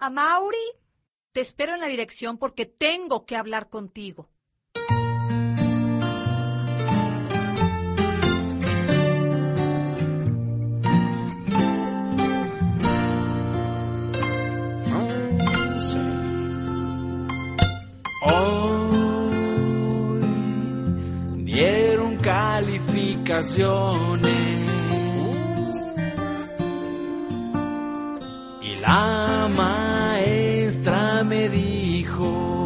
Amaury, te espero en la dirección porque tengo que hablar contigo. Hoy dieron calificaciones y la maestra me dijo: